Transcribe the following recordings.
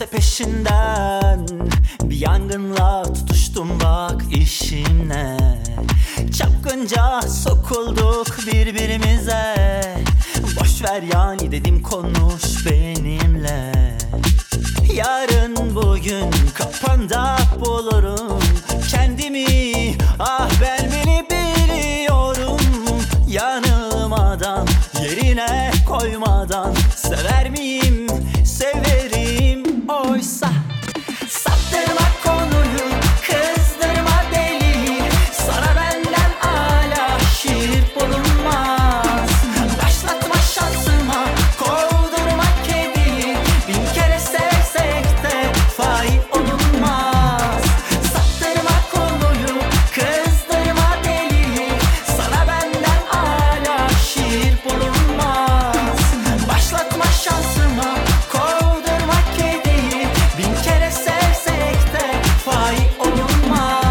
gelse peşinden. Bir yangınla tutuştum bak işine. Çapkınca sokulduk birbirimize. Boşver yani dedim, konuş benimle. Yarın bugün kapanda bulurum kendimi. Ah ben beni biliyorum. Yanılmadan, yerine koymadan sever miyim? Severim oysa. Saptırma konuyu, kızdırma deli. Sana benden âlâ şiir bulunmaz. Başlatma şansıma, kovdurma kediyi. Bin kere sevsek de fay olunmaz. Saptırma konuyu, kızdırma deli. Sana benden âlâ şiir bulunmaz. Başlatma şansıma, kovdurma kediyi. Bin kere sevsek de fay olunmaz.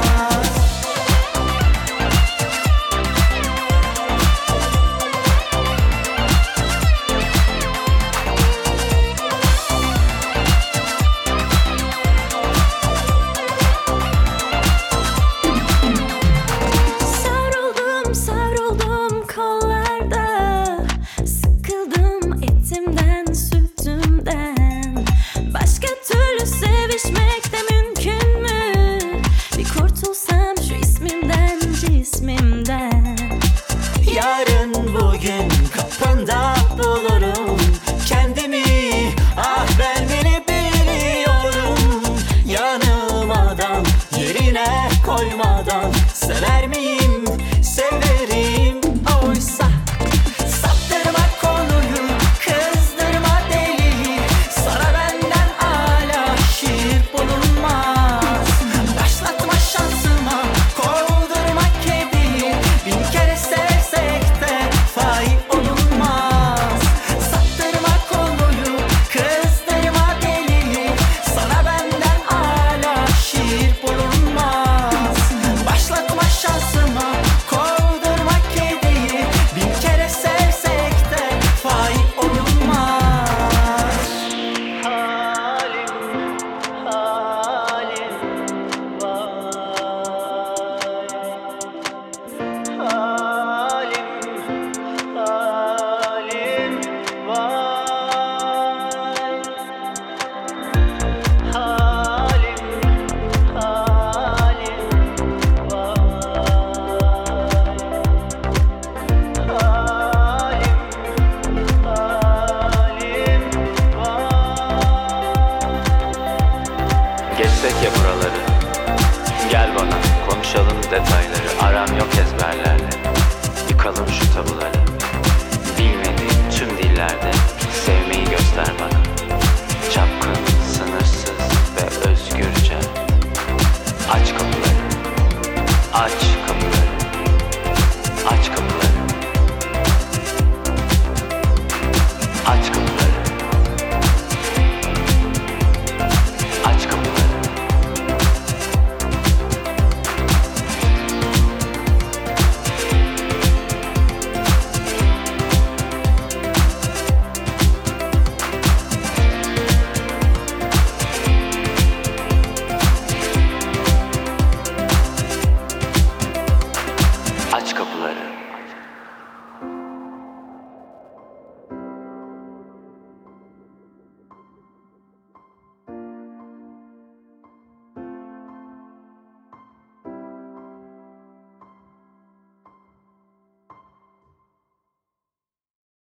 Savruldum, savruldum kollarda. Sıkıldım etimden, sütümden. Başka türlü sevişmek de mümkün mü? Bir kurtulsam şu ismimden, cismimden. Yarın bugün kapında bulurum kendimi. Ah ben beni biliyorum. Yanılmadan, yerine koymadan sever miyim? Severim oysa. Saptırma konuyu, kızdırma deli. Sana benden âlâ şiir bulunmaz. Başlatma şansıma, kovdurma kediyi. Bin kere sevsek de fay olunmaz. Saptırma konuyu, kızdırma deli. Sana benden âlâ şiir bulunmaz. Başlatma şansıma, kovdurma kediyi. Bin kere sevsek de fay olunmaz. Halim, halim vay. Halim, halim vay. Halim, halim vay. Halim, halim vay. Geçsek ya buraları. Gel bana konuşalım detayları. Aram yok ezberlerle. Yıkalım şu tabuları.